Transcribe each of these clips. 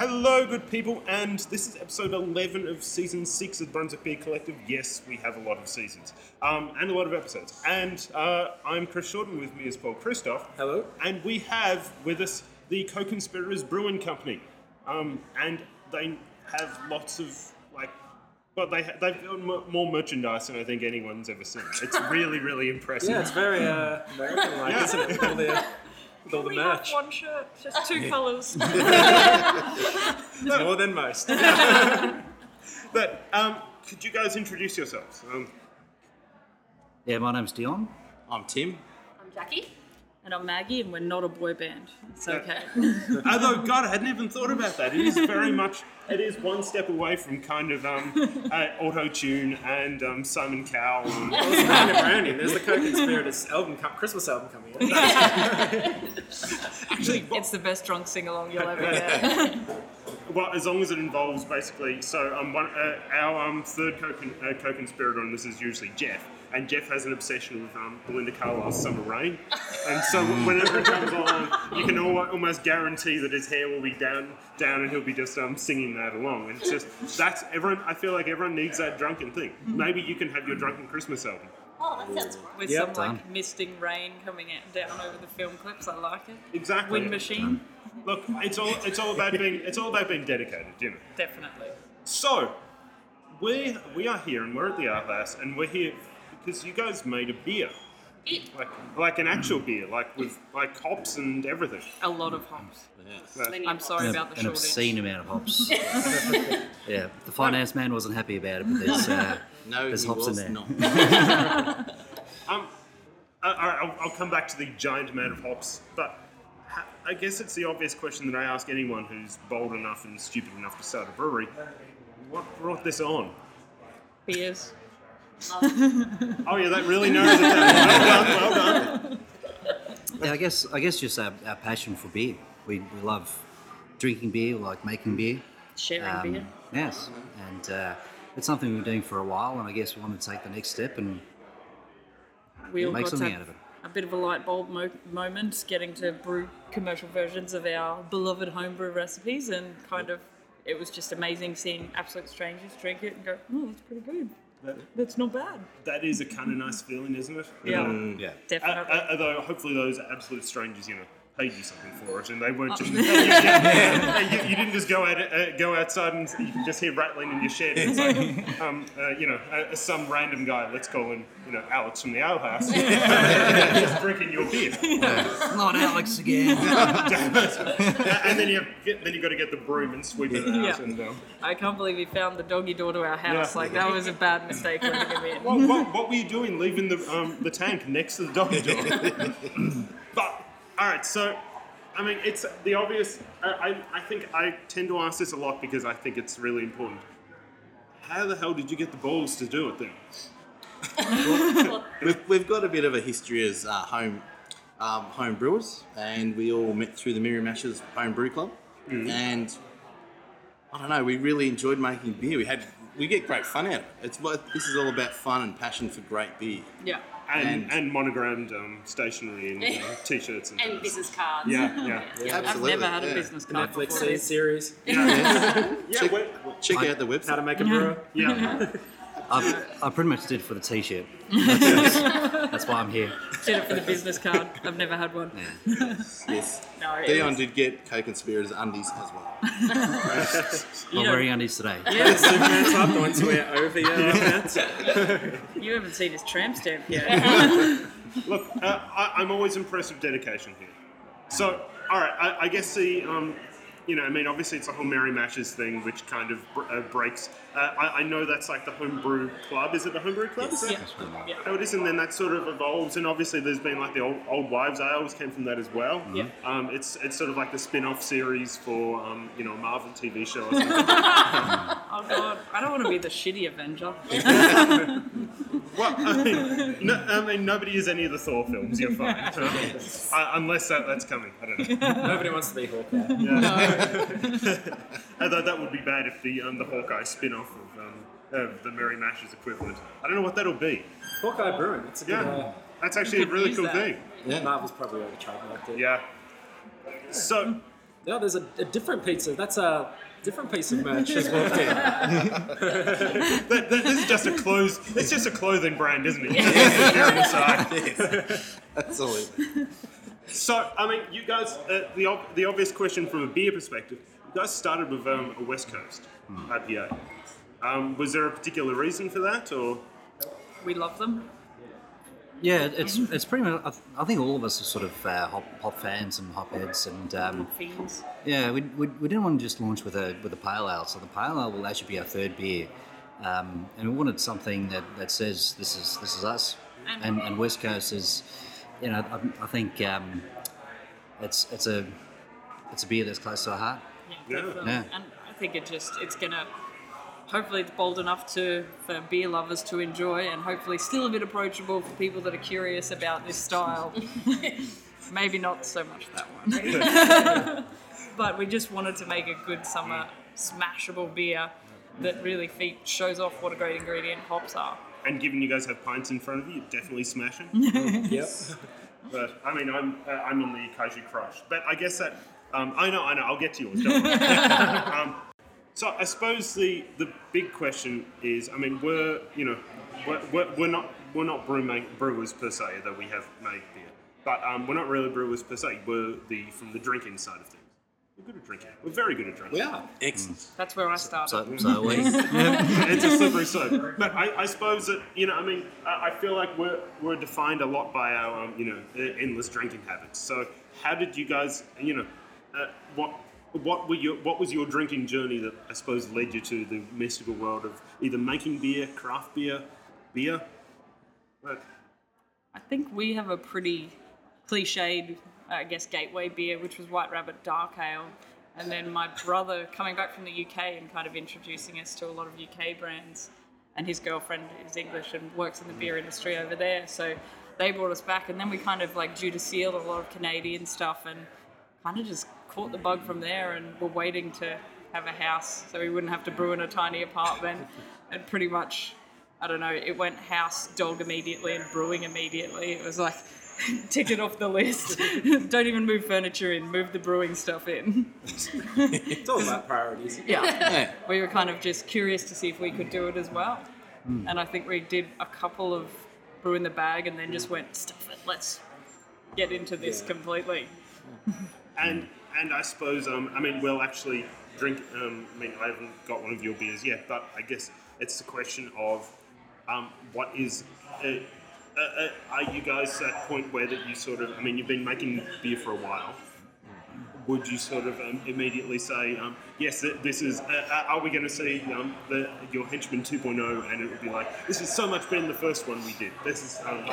Hello, good people, and this is episode 11 of season 6 of Brunswick Beer Collective. Yes, we have a lot of seasons, and a lot of episodes. And I'm Chris Shorten, with me is Paul Christoph. Hello. And we have with us the Co-Conspirators Brewing Company. And they have lots of, they've got more merchandise than I think anyone's ever seen. It's really, really impressive. Yeah, it's very American-like, isn't it? With all the We merch. have one shirt, just two colours. More than most. But could you guys introduce yourselves? Yeah, my name's Dion. I'm Tim. I'm Jackie. And I'm Maggie, and we're not a boy band. It's okay. Although, God, I hadn't even thought about that. It is very much, it is one step away from kind of auto-tune and Simon Cowell. And Well, it's kind of branding. There's the Co-Conspirators Christmas album coming out. actually, It's the best drunk sing-along you'll ever get. well, as long as it involves basically, so our third co-conspirator on this is usually Jeff. And Jeff has an obsession with Belinda Carlisle's Summer Rain. And so whenever it comes on, you can almost guarantee that his hair will be down and he'll be just singing that along. And it's just, that's everyone, I feel like everyone needs that drunken thing. Maybe you can have your drunken Christmas album. Oh, that sounds great. With Yep. some misting rain coming down over the film clips. I like it. Exactly. Wind machine. Look, it's all about being dedicated, you know. Definitely. So, we are here and we're at the Art House and we're here because you guys made a beer. Like an actual beer, like with like hops and everything. A lot of hops. Like, I'm sorry about the An shortage. obscene amount of hops. Yeah, the finance man wasn't happy about it, but there's hops in there. Not. I'll come back to the giant amount of hops, but I guess it's the obvious question that I ask anyone who's bold enough and stupid enough to start a brewery. What brought this on? Beers. Oh yeah, that really narrows it down. Well done. Yeah, I guess just our passion for beer. We love drinking beer, we like making beer. Sharing beer. Yes, and it's something we've been doing for a while, and I guess we want to take the next step and We all make got something to out of it. a bit of a light bulb moment, getting to brew commercial versions of our beloved homebrew recipes, and kind of it was just amazing seeing absolute strangers drink it and go, oh, that's pretty good. That's not bad. That is a kind of nice feeling, isn't it? Yeah, Yeah. definitely. Although hopefully those absolute strangers, paid you something for it, and they weren't just. You didn't just go outside and you can just hear rattling in your shed. It's like, some random guy. Let's call him, Alex from the Ale House, just drinking your beer. Not Alex again. And then you got to get the broom and sweep it out. Yeah. And, I can't believe he found the doggy door to our house. Yeah. Like, that was a bad mistake letting him in. what were you doing leaving the tank next to the doggy door? But. All right, so, I mean, it's the obvious. I think I tend to ask this a lot because I think it's really important. How the hell did you get the balls to do it then? We've got a bit of a history as home brewers, and we all met through the Miriam Ashes Home Brew Club. And I don't know, we really enjoyed making beer. We get great fun out of it. This is all about fun and passion for great beer. Yeah. And monogrammed stationery and t-shirts and And things. business cards. Yeah. I've Absolutely, never had a yeah. business The card Netflix before this. series. Check out the website. How to make a brewer. Yeah. I pretty much did it for the t-shirt. That's why I'm here. Did it for the business card. I've never had one. Yes. No, it Dion was- did get Co-Conspirators undies as well. I'm wearing undies today. Yeah, Superman type, the ones who wear over your pants. you haven't seen his tramp stamp yet. Look, I'm always impressed with dedication here. So, all right, I guess obviously it's the whole Mary Mashes thing, which kind of breaks. I know that's like the homebrew club. Is it the homebrew club? Yes. Is that Yeah. how it is? And then that sort of evolves, and obviously there's been like the old wives' ales came from that as well. Yeah. It's sort of like the spin-off series for a Marvel TV show or something. Oh god, I don't want to be the shitty Avenger. Well, I mean, nobody is any of the Thor films. You're fine, unless that's coming. I don't know. Nobody wants to be Hawkeye. Although that would be bad if the Hawkeye spin-off of the Mary Mashes equivalent. I don't know what that'll be. Hawkeye Brewing. It's a good. Yeah, that's actually a could really use cool that. thing. Yeah. Marvel's probably already trademarked it. Yeah. So, No, there's a different pizza. That's a different piece of merch has walked in. This is just a clothes. It's just a clothing brand, isn't it? Here on the side. Yes, absolutely. So, I mean, you guys, the obvious question from a beer perspective, you guys started with a West Coast IPA. Was there a particular reason for that, or? We love them. Yeah, it's pretty much. I think all of us are sort of hop fans and hop heads, and Fiends. yeah, we didn't want to just launch with a pale ale. So the pale ale will actually be our third beer, and we wanted something that says this is us, and West Coast is, you know, I think it's a beer that's close to our heart. Yeah, definitely. Yeah. And I think it's gonna. Hopefully, it's bold enough for beer lovers to enjoy, and hopefully, still a bit approachable for people that are curious about this style. Maybe not so much that one. But we just wanted to make a good summer smashable beer that really shows off what a great ingredient hops are. And given you guys have pints in front of you, you're definitely smashing. Yep. But I mean, I'm on the Kaiju Crush. But I guess that I know. I'll get to yours. Don't worry. So I suppose the big question is, I mean, we're not brewers per se, though we have made beer, but we're not really brewers per se. We're from the drinking side of things. We're good at drinking. We're very good at drinking. We are. Excellent. That's where I started. So we. It's a slippery slope. But I suppose that, you know, I mean, I feel like we're defined a lot by our endless drinking habits. So how did you guys, what was your drinking journey that I suppose led you to the mystical world of either making beer, craft beer? But I think we have a pretty cliched, I guess, gateway beer, which was White Rabbit Dark Ale. And then my brother coming back from the UK and kind of introducing us to a lot of UK brands. And his girlfriend is English and works in the beer industry over there. So they brought us back. And then we kind of like Judas Seal, a lot of Canadian stuff, and kind of just caught the bug from there, and were waiting to have a house so we wouldn't have to brew in a tiny apartment. And pretty much, I don't know, it went house, dog immediately, and brewing immediately. It was like, tick it off the list. Don't even move furniture in, move the brewing stuff in. It's all about priorities. Yeah. We were kind of just curious to see if we could do it as well. And I think we did a couple of brew in the bag and then just went, stuff it, let's get into this completely. And I suppose, I mean, we'll actually drink, I mean, I haven't got one of your beers yet, but I guess it's the question of what is, are you guys at that point where that you sort of, I mean, you've been making beer for a while. Would you sort of immediately say, yes, this is, are we going to see your Henchman 2.0, and it would be like, this is so much better than the first one we did. This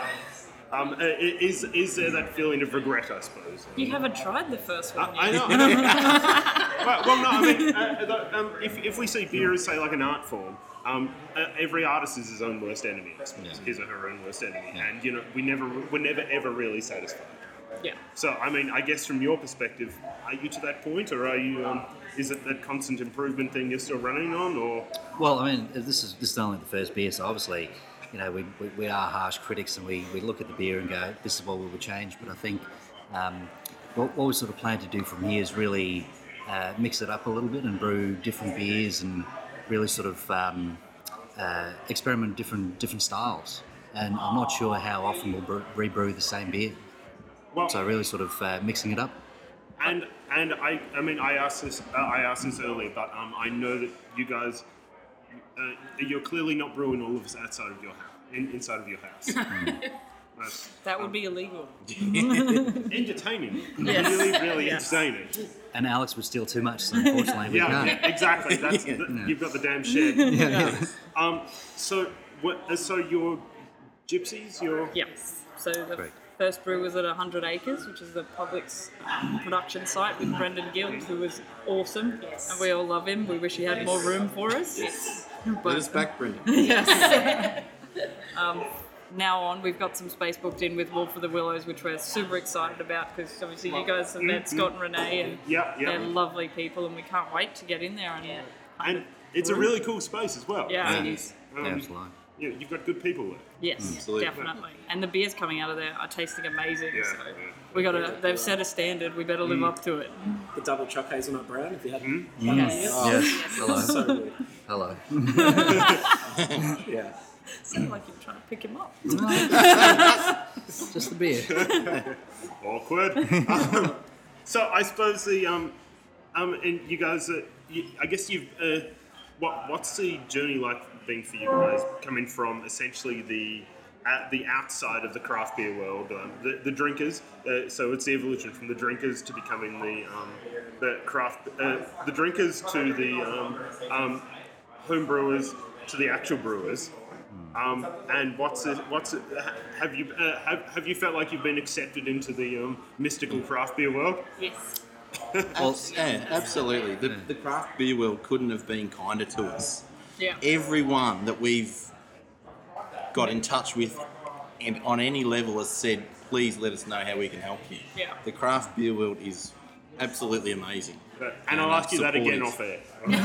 is there that feeling of regret, I suppose? You haven't tried the first one yet. I know. well, no, I mean, if we see beer as, say, like an art form, every artist is his own worst enemy, I suppose. Yeah. His or her own worst enemy. Yeah. And, we're never ever really satisfied. Yeah. So, I mean, I guess from your perspective, are you to that point, or are you, is it that constant improvement thing you're still running on, or? Well, I mean, this is only the first beer, so obviously, we are harsh critics, and we look at the beer and go, this is what we would change. But I think what we sort of plan to do from here is really mix it up a little bit and brew different beers and really sort of experiment different styles. And I'm not sure how often we'll rebrew the same beer. Well, so really sort of mixing it up. And I mean, I asked this earlier, but I know that you guys, you're clearly not brewing all of this outside of your house, inside of your house. That would be illegal. Entertaining. Yes. Really entertaining. And Alex would steal too much, so unfortunately we can't. Yeah, exactly. That's you've got the damn shed. So your gypsies, Yes. So the Great. first brew was at 100 Acres, which is the Public's production site with Brendan Guild, who was awesome. Yes. And we all love him. We wish he had more room for us. Yes. Let us back, Brendan. Yes. Now on, we've got some space booked in with Wolf of the Willows, which we're super excited about because obviously you guys have met Scott and Renee, and they're lovely people, and we can't wait to get in there. And and it's a really cool space as well. Yeah, it is. Absolutely. you've got good people there. Yes, Absolutely. definitely. And the beers coming out of there are tasting amazing. Yeah, so yeah. they've set a standard. We better live up to it. The double choc hazelnut brown, if you hadn't. Yes. Yes. Hello. So good. Hello. Yeah. Sounded like you were trying to pick him up. Just the beer. Awkward. So I suppose and you guys, I guess you've, what's the journey like been for you guys, coming from essentially the outside of the craft beer world, the drinkers. So it's the evolution from the drinkers to becoming the craft, the drinkers to the home brewers to the actual brewers. And have you felt like you've been accepted into the mystical craft beer world? Yes. Yeah, absolutely. The craft beer world couldn't have been kinder to us. Yeah. Everyone that we've got in touch with and on any level has said, please let us know how we can help you. Yeah. The craft beer world is absolutely amazing. And I'll ask you that again off supportive.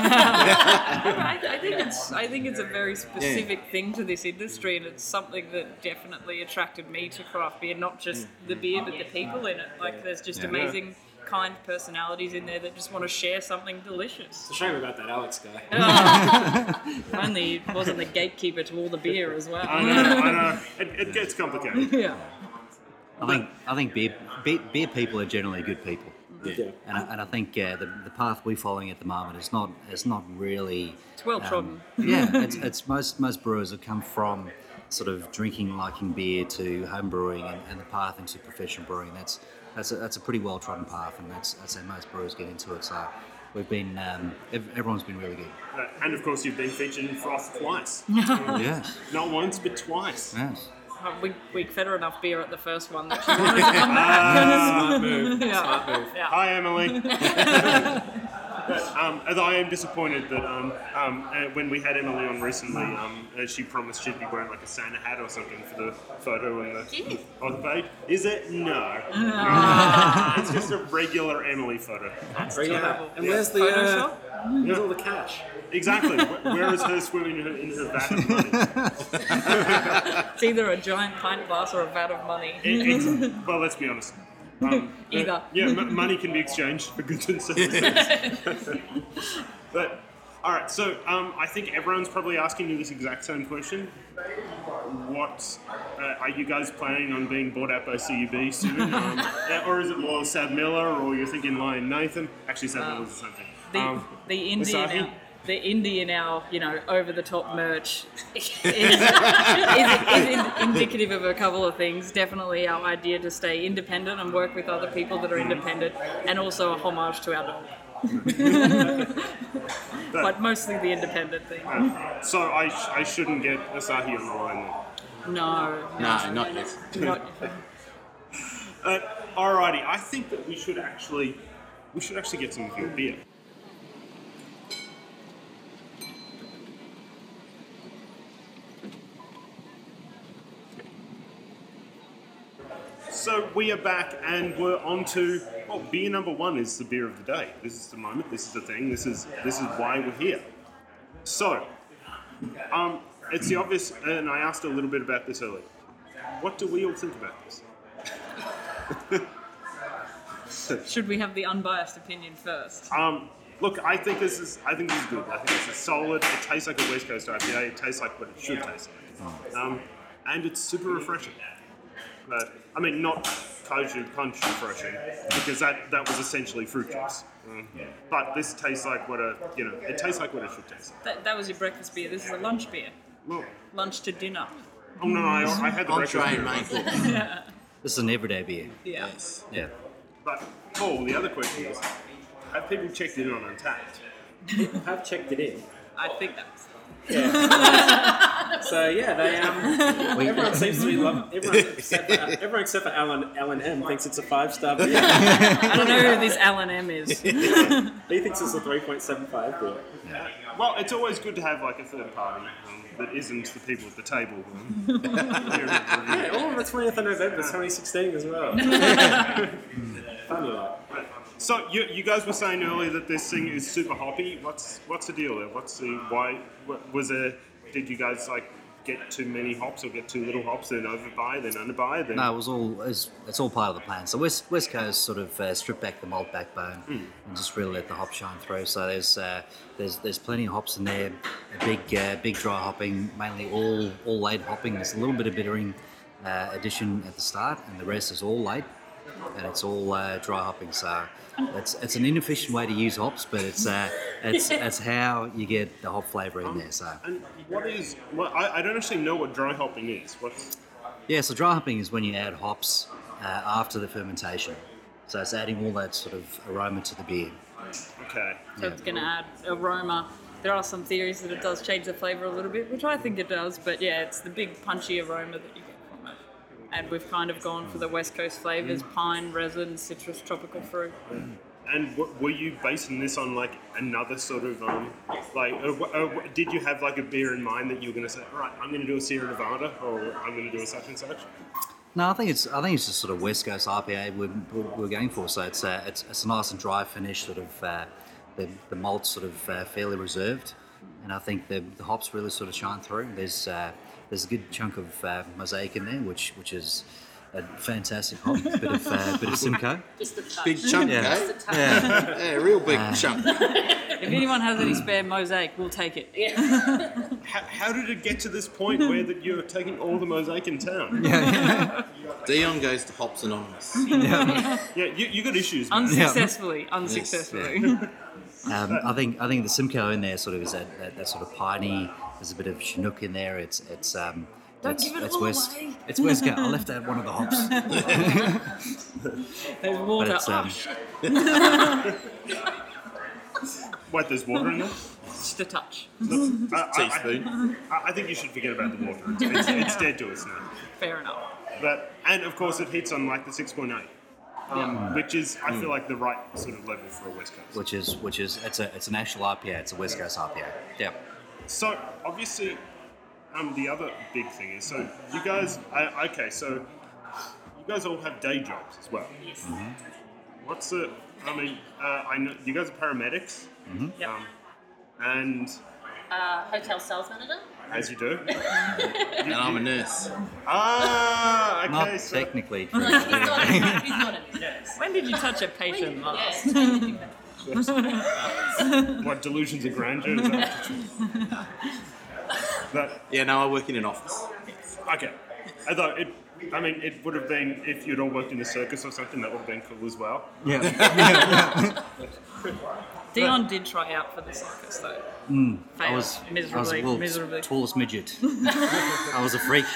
air. I think it's a very specific thing to this industry, and it's something that definitely attracted me to craft beer. Not just the beer, but the people in it. Like, there's just amazing, kind personalities in there that just want to share something delicious. It's a shame about that Alex guy. Only it wasn't the gatekeeper to all the beer as well. I know. It gets complicated. Yeah. I think beer people are generally good people. Yeah. And I think the path we're following at the moment is not really. It's well trodden. It's most brewers have come from sort of drinking, liking beer to home brewing and the path into professional brewing. That's a pretty well trodden path, and that's how most brewers get into it. So we've been everyone's been really good. And of course, you've been featured in Froth twice. Yes. Not once, but twice. Yes. We fed her enough beer at the first one that she wanted to come back. Smart move. Yeah. Smart move. Yeah. Hi, Emily. As I am disappointed that when we had Emily on recently, she promised she'd be wearing like a Santa hat or something for the photo on the page. Is it? No. It's just a regular Emily photo. That's Yeah. terrible. And where's the Photoshop? where's all the cash? Exactly. Where is her swimming in her vat of money? It's either a giant pint glass or a vat of money. Well, let's be honest. Either. Yeah, money can be exchanged for goods and services. But, all right, so I think everyone's probably asking you this exact same question. What are you guys planning on being bought out by CUB soon? Or is it more Sav Miller, or you're thinking Lion Nathan? Actually, Sav Miller's the same thing. The Asahi? indie in our, over the top merch is indicative of a couple of things. Definitely our idea to stay independent and work with other people that are independent, and also a homage to our dog. But mostly the independent thing. So I shouldn't get Asahi on the line then. No. No, not yet. Not, Alrighty, I think that we should actually get some of your beer. So we are back, and we're on to beer number one is the beer of the day. This is the moment. This is the thing. This is why we're here. So, it's the obvious, and I asked a little bit about this earlier. What do we all think about this? should we have the unbiased opinion first? Look, I think this is good. I think this is solid. It tastes like a West Coast IPA. It tastes like what it should taste like. And it's super refreshing. But I mean, not Koju Punch refreshing, because that was essentially fruit juice. But this tastes like it tastes like what it should taste like. That was your breakfast beer. This is a lunch beer. Well, Lunch to dinner. oh no, I had the breakfast Entree beer. and main course. This is an everyday beer. Yeah. Yes. Yeah. But Paul, the other question is, have people checked in on Untapped? I've checked it in. I think that's. So yeah, they everyone seems to be everyone except for Alan M thinks it's a 5-star beer. I don't know who this Alan M is. He thinks it's a 3.75 beer. Well, it's always good to have like a third party that isn't the people at the table. Yeah, all on the 20th of November 2016 as well. Funny like. So you guys were saying earlier that this thing is super hoppy. What's the deal there? What's the why? Was there? Did you guys get too many hops or get too little hops, then overbuy, then underbuy, then... No, it's all part of the plan. So West Coast sort of strip back the malt backbone and just really let the hops shine through. So there's plenty of hops in there. A big dry hopping, mainly all late hopping. There's a little bit of bittering addition at the start, and the rest is all late, and it's all dry hopping. So it's an inefficient way to use hops, but it's how you get the hop flavour in there. So And what is... Well, I don't actually know what dry hopping is. What's... yeah, so dry hopping is when you add hops after the fermentation. So it's adding all that sort of aroma to the beer. Okay. So it's going to add aroma. There are some theories that it does change the flavour a little bit, which I think it does, but yeah, it's the big punchy aroma that you get from it. And we've kind of gone for the West Coast flavours, pine, resin, citrus, tropical fruit. And were you basing this on like another sort of did you have like a beer in mind that you were going to say, all right, I'm going to do a Sierra Nevada or I'm going to do a such and such? No, I think it's just sort of West Coast IPA we're going for. So it's a nice and dry finish, sort of the malt's sort of fairly reserved, and I think the hops really sort of shine through. There's a good chunk of Mosaic in there, which is a fantastic hop, bit of Simcoe. Just the touch. Big chunk, Yeah. eh? Just the touch. Yeah, real big chunk. If anyone has any spare Mosaic, we'll take it. Yeah. How did it get to this point where that you're taking all the Mosaic in town? Dion goes to Hops Anonymous. Yeah, you got issues, man. Unsuccessfully. I think the Simcoe in there sort of is that sort of piney. There's a bit of Chinook in there. It's Don't give it all away. It's West Coast. I left out one of the hops. There's But water. it's Oh, shit. Wait, there's water in there? Just a touch. Teaspoon. I think you should forget about the water. It's dead to us now. Fair enough. And of course, it hits on like the 6.8, which is I feel like the right sort of level for a West Coast. which is it's a national IPA. It's a West Coast IPA. Yep. So obviously, the other big thing is you guys. So you guys all have day jobs as well. Yes. What's the? I know you guys are paramedics. Yep. And Hotel sales manager. as you do. And I'm a nurse. Okay. Not So technically. He's not a nurse. When did you touch a patient last? what delusions of grandeur? Is that that, Yeah, no, I work in an office. okay. Although it would have been if you'd all worked in a circus or something. That would have been cool as well. Yeah. Dion did try out for the circus though. I was Failed the world's miserably. tallest midget. I was a freak.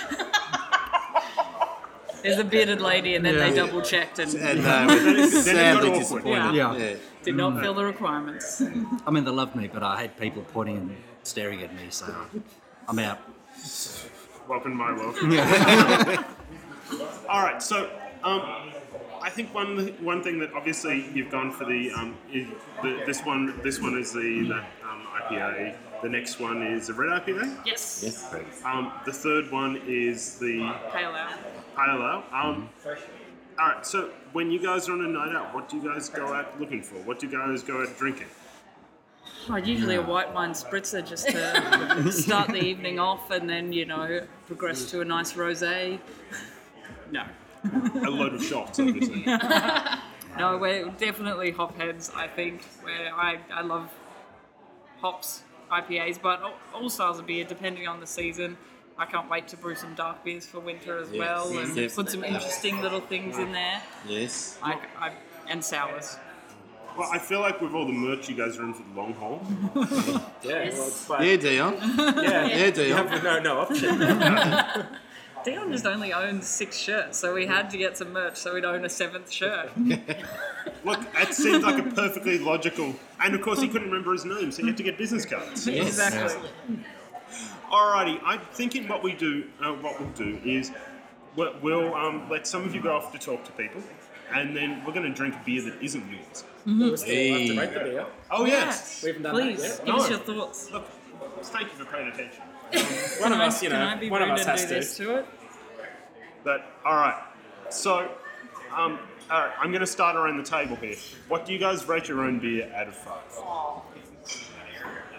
There's a bearded lady, and then they double checked and And got sadly awkward. disappointed. Yeah. did not fill the requirements. I mean, they loved me, but I had people pointing and staring at me, so I'm out. Welcome to my world. All right, so I think one thing that obviously you've gone for this one is the IPA. The next one is the red IPA. Yes. Yes. The third one is the Pale ale. pale ale. All right, so when you guys are on a night out, what do you guys go out looking for? What do you guys go out drinking? Usually a white wine spritzer just to start the evening off, and then progress to a nice rosé. No. A load of shots, obviously. No, we're definitely hop heads, I think. Where I love hops, IPAs, but all styles of beer, depending on the season. I can't wait to brew some dark beers for winter as Yes. well, and Yes. put some interesting little things in there. Yes. And sours. Well, I feel like with all the merch, you guys are in for the long haul. Yeah, well, it's like, Yeah, Dion. yeah. Yeah, You Dion. have no option. Dion just only owns 6 shirts, so we had to get some merch so we'd own a 7th shirt. Look, it seems like a perfectly logical... And of course, he couldn't remember his name, so he had to get business cards. Exactly. Alrighty, I'm thinking what we'll do is we'll let some of you go off to talk to people, and then we're going to drink a beer that isn't yours. We still have to rate the beer. Oh, yes. We haven't done Please, that yet. give us No. your thoughts. Look, thank you for paying attention. One of Can I- us, can I be one of rude us and has do to. this to it? Alright, so, alright, I'm going to start around the table here. What do you guys rate your own beer out of 5?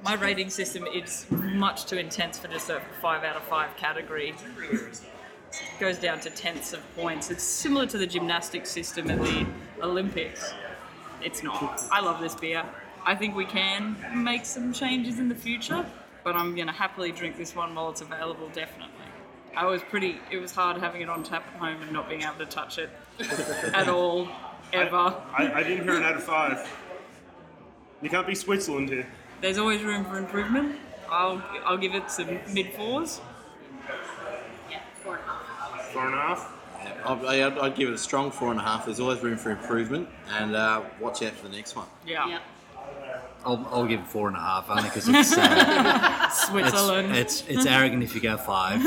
My rating system is much too intense for just a 5 out of 5 category. It goes down to tenths of points. It's similar to the gymnastics system at the Olympics. It's not. I love this beer. I think we can make some changes in the future, but I'm going to happily drink this one while it's available, definitely. It was hard having it on tap at home and not being able to touch it at all, ever. I didn't hear an out of 5. You can't be Switzerland here. There's always room for improvement. I'll give it some mid-4s. Yeah, 4.5. 4.5. I'd give it a strong 4.5. There's always room for improvement, and watch out for the next one. Yeah. I'll give it 4.5 only because it's Switzerland. it's arrogant if you go 5.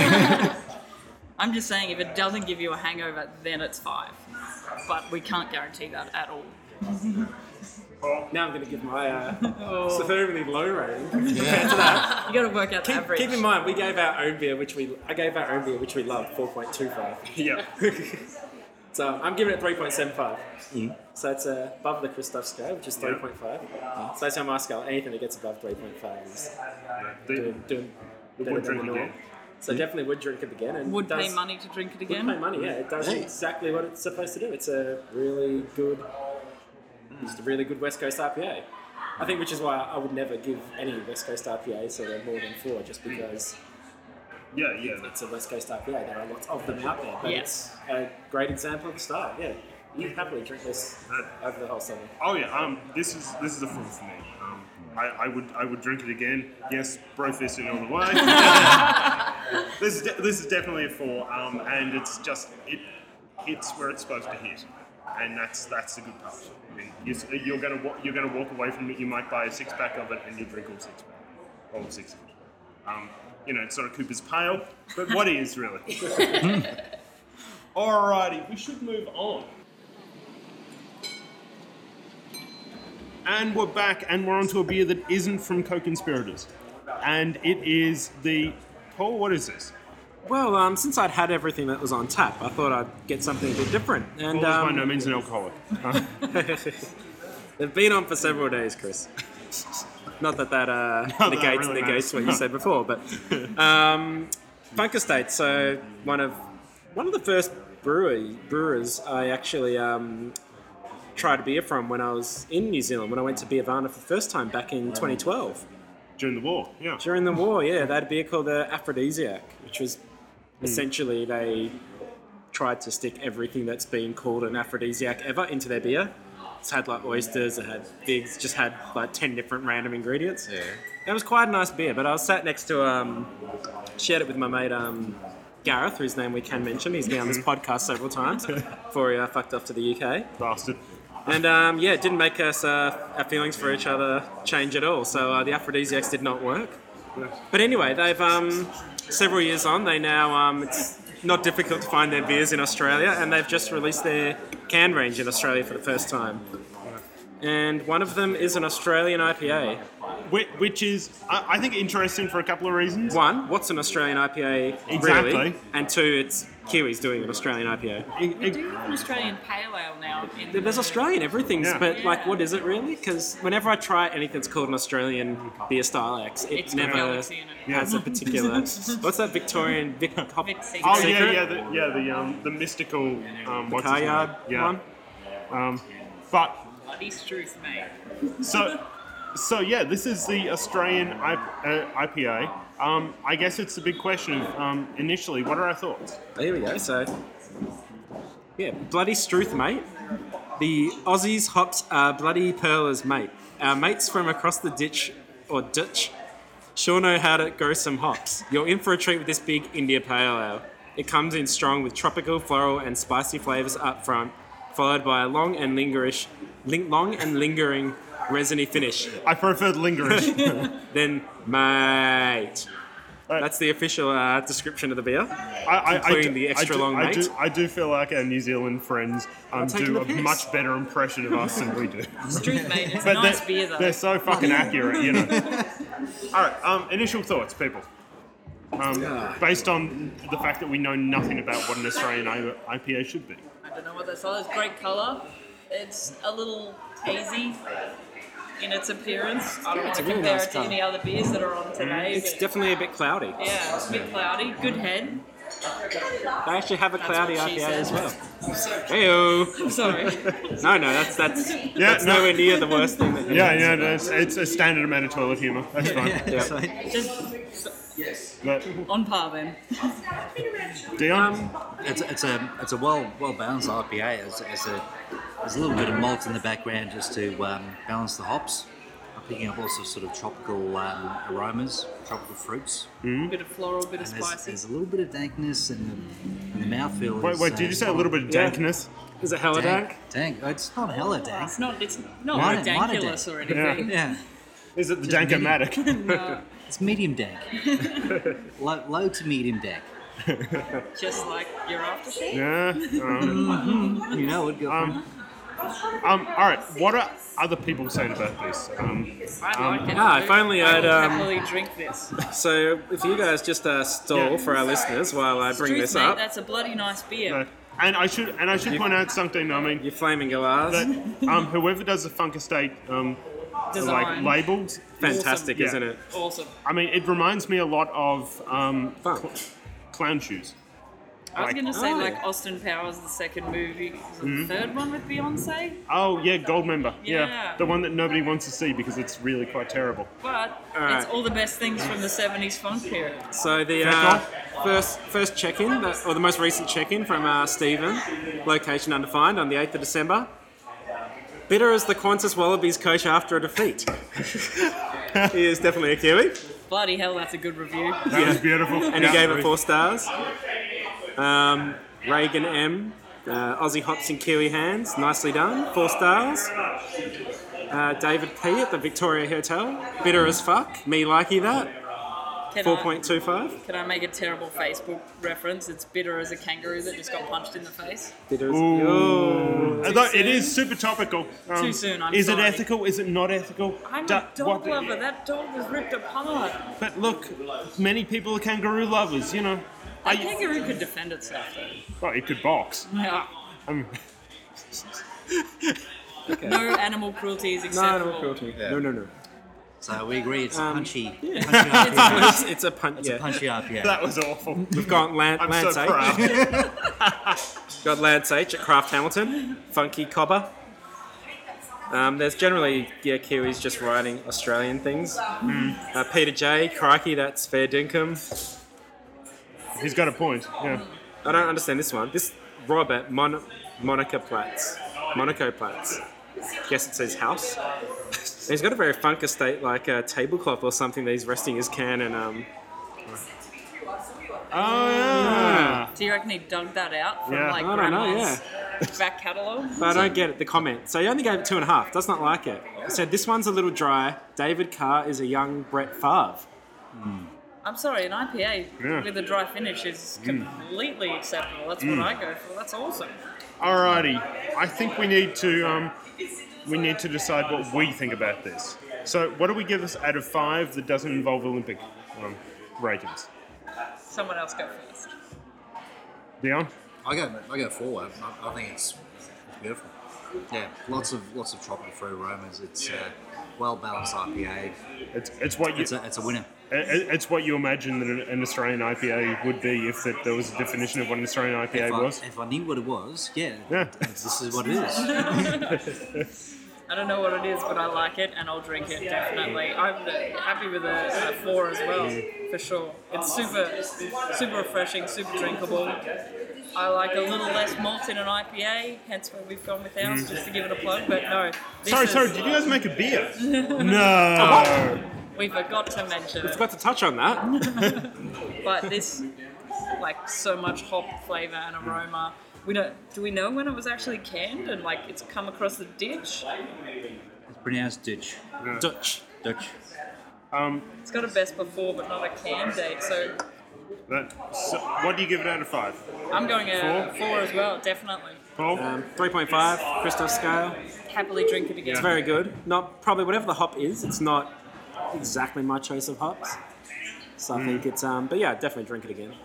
I'm just saying, if it doesn't give you a hangover, then it's 5. But we can't guarantee that at all. Now I'm going to give my severely low rating compared to You that. got to work out the average. Keep in mind, I gave our own beer, which we loved, 4.25. Yeah. So I'm giving it 3.75. So it's above the Christoph scale, which is 3.5. So that's on my scale. Anything that gets above 3.5 is doing better Would than drink the norm. again. So definitely would drink it again. And Would does, pay money to drink it Would again. pay money, yeah. It does exactly what it's supposed to do. It's a really good, just a really good West Coast IPA. I think, which is why I would never give any West Coast IPA sort of more than 4, just because Yeah. it's a West Coast IPA. There are lots of them out there, but Yes. it's a great example of the style. Yeah, you happily drink this over the whole summer. Oh yeah. This is a full for me. I would drink it again. Yes, Brofist in all the way. This is definitely a 4. And it's just it's where it's supposed to hit, and that's the good part. I mean, you're gonna walk away from it. You might buy a 6-pack of it, and you drink all 6-pack, all 6 of it. It's sort of Cooper's Pale, but what is really? Alrighty, we should move on. And we're back, and we're onto a beer that isn't from Co-Conspirators. And it is the... Paul, what is this? Well, since I'd had everything that was on tap, I thought I'd get something a bit different. And Paul is by no means an alcoholic. they've been on for several days, Chris. Not that negates really matters. what you said before, but Funk Estate. So one of the first brewers I actually tried a beer from when I was in New Zealand, when I went to Beervana for the first time back in 2012. During the war, yeah. During the war, yeah, they had a beer called the Aphrodisiac, which was essentially they tried to stick everything that's been called an aphrodisiac ever into their beer. It's had like oysters, it had figs, just had like 10 different random ingredients. Yeah. It was quite a nice beer, but I was sat next to, shared it with my mate Gareth, whose name we can mention. He's been on this podcast several times before he fucked off to the UK. Bastard. And it didn't make us our feelings for each other change at all. So the aphrodisiacs did not work. But anyway, they've several years on. They now it's not difficult to find their beers in Australia, and they've just released their can range in Australia for the first time. And one of them is an Australian IPA. Which is, I think, interesting for a couple of reasons. One, what's an Australian IPA Exactly. really? And two, it's Kiwis doing an Australian IPA. We do have an Australian pale ale now. There's Australian everything, Yeah. but like, what is it really? Because whenever I try anything that's called an Australian beer style X, it It's got never Galaxy in it. has a particular. What's that Victorian Vic Secret. Oh Secret? the mystical what's his Car name? Yard one? But Bloody truth, mate. so yeah, this is the Australian IPA. I guess it's the big question. Initially, what are our thoughts? Here we go. So, yeah, bloody Struth, mate. The Aussies hops are bloody pearlers, mate. Our mates from across the ditch or ditch sure know how to grow some hops. You're in for a treat with this big India Pale Ale. It comes in strong with tropical, floral, and spicy flavours up front, followed by a long and lingering resiny finish. I prefer lingering. Then, mate. That's the official description of the beer, including the extra long mate. I do feel like our New Zealand friends taking do the a piss. much better impression of us than we do. Truth, mate. It's a But nice beer, though. they're so fucking accurate, you know. All right, initial thoughts, people. Based on the fact that we know nothing about what an Australian IPA should be. I don't know what that's all. It's great colour. It's a little hazy. in its appearance. I don't want to a really compare nice it to colour. any other beers that are on today. It's but definitely a bit cloudy. yeah, it's a bit cloudy. Good head. They actually have a That's cloudy what she IPA as said. well. Heyo. Sorry. No, that's Yeah, no. nowhere near the worst thing that you Yeah, no, it's a standard amount of toilet humour. That's fine. Yeah. So, Just But on par then. Dion, it's a well balanced IPA. There's a little bit of malt in the background just to balance the hops. I'm picking up also sort of tropical aromas, tropical fruits. Bit of floral, bit of And there's spicy. a little bit of dankness in the mouthfeel. wait, did you say a little bit of Yeah. dankness? Is it hella dank? Dank. Oh, it's not hella dank. It's not Minor ridiculous dank. or anything. Yeah, Is it the dankomatic? it's medium dank. low to medium dank. Just like your aftershave. Yeah. You know it. Girlfriend. All right. What are other people saying about this? I like it. if only I I'd, will happily drink this. So if you guys just stall Yeah. for our listeners while I bring Truth, this mate, up, that's a bloody nice beer. And I should point out something. I mean, you flaming galahs, that whoever does the Funk Estate like Design. labels, fantastic, Yeah. isn't it? Awesome. I mean, it reminds me a lot of Funk. clown shoes. I was Like- going to say, Oh. like, Austin Powers, the second movie. Was it the third one with Beyonce? Oh yeah, Goldmember. Yeah. The one that nobody wants to see because it's really quite terrible. But Alright. it's all the best things from the 70s funk period. So the first check-in, or the most recent check-in from Stephen, location undefined, on the 8th of December. Bitter as the Qantas Wallabies coach after a defeat. He is definitely a Kiwi, Bloody hell, that's a good review. That was beautiful. and he gave it 4 stars. Reagan M, Aussie hops in Kiwi hands, nicely done, 4 stars. David P at the Victoria Hotel, bitter as fuck, me likey that, Can 4.25. Can I make a terrible Facebook reference? It's bitter as a kangaroo that just got punched in the face. Bitter as Although it is super topical. Too soon, I'm Is sorry. it ethical? Is it not ethical? I'm Do- a dog what- lover. That dog was ripped apart. But look, many people are kangaroo lovers. You know. That kangaroo could defend itself, though. Well, it could box. Yeah. Um, No animal cruelty is acceptable. No. So we agree it's a punchy. Yeah. Punchy IPA. It's a punch. It's a punchy IPA. that was awful. We've got Lance I'm so H. proud. Got Lance H at Craft Hamilton. Funky Cobber. There's generally Kiwis just writing Australian things. Peter J. Crikey, that's fair dinkum. He's got a point. Yeah. I don't understand this one. This Robert Monaco Platts. Guess it says house. He's got a very funk estate, like a tablecloth or something that he's resting his can and Oh yeah. Do you reckon he dug that out from Yeah. like I don't know, grandma's back catalogue? But I don't get it, the comment. So he only gave it 2.5. Does not like it. He said this one's a little dry. David Carr is a young Brett Favre. I'm sorry, an IPA Yeah. with a dry finish is completely acceptable. That's what I go for. That's awesome. Alrighty. I think we need to decide what we think about this. So, what do we give this out of 5 that doesn't involve Olympic ratings? Someone else go first. Dion? I go forward. I think it's beautiful. Yeah, lots of tropical fruit aromas. It's well balanced IPA. It's what you It's a winner. it's what you imagine that an Australian IPA would be if that there was a definition of what an Australian IPA was. If I knew what it was, yeah, Yeah. this is what it is. I don't know what it is, but I like it and I'll drink it definitely. I'm happy with a 4 as well, for sure. It's super refreshing, super drinkable. I like a little less malt in an IPA, hence where we've gone with ours, just to give it a plug. But no, this Sorry, is- did you guys make a beer? No. we forgot to mention it. Forgot to touch on that. But this, like, so much hop flavour and aroma. Do we know when it was actually canned and like it's come across the ditch? It's pronounced Dutch. Dutch. Dutch. It's got a best before, but not a can date. So So what do you give it out of 5? I'm going a 4 as well, definitely. Paul? 3.5, Christoph scale. Happily drink it again. It's very good. Not probably whatever the hop is. It's not exactly my choice of hops. So I think it's but yeah, definitely drink it again.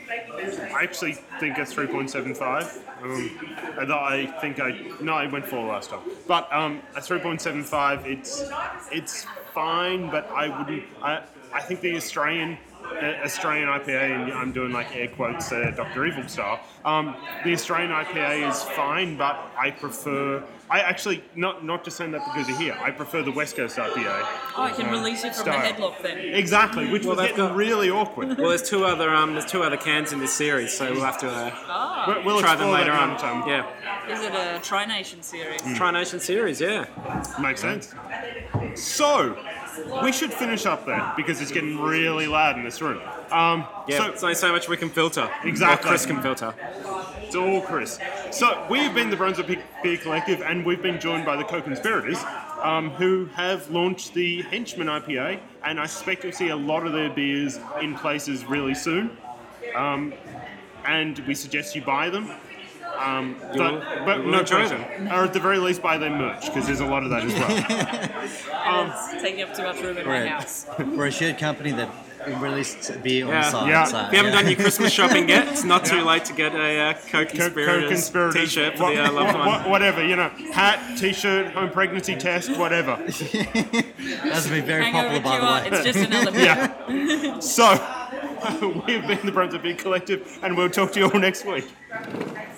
I actually think a 3.75. And I went 4 last time. But a 3.75, it's fine, but I wouldn't. I think the Australian IPA, and I'm doing like air quotes, Dr. Evil style. The Australian IPA is fine, but I prefer. I actually not just saying that because you're here. I prefer the West Coast IPA. Oh, I can release it from style. the headlock then. Exactly, which was they've getting got- really awkward. Well, there's two other cans in this series, so we'll have to We'll try them explore later that on. another time. Yeah, Is it a Tri-Nation series? Tri-Nation series. Yeah. Makes sense. So, we should finish up there because it's getting really loud in this room. Yeah, So, it's only so much we can filter. Exactly. Or Chris can filter. it's all Chris. So, we've been the Brunswick Beer Collective, and we've been joined by the Co-Conspirators, who have launched the Henchman IPA, and I suspect you'll see a lot of their beers in places really soon. And we suggest you buy them. But you'll no enjoy pressure. Or at the very least, buy their merch, because there's a lot of that as well. And it's taking up too much room in my Right. house. We're a shared company that released beer on the Yeah. side. Yeah. So, If you haven't done your Christmas shopping yet, it's not too late to get a Co-Conspirators Co-Conspirators, t-shirt for the loved one. whatever, hat, t-shirt, home pregnancy test, whatever. That's been very Hangover popular, by QR, the way. it's just another beer. Yeah. So, we've been the Brunswick Beer Collective, and we'll talk to you all next week.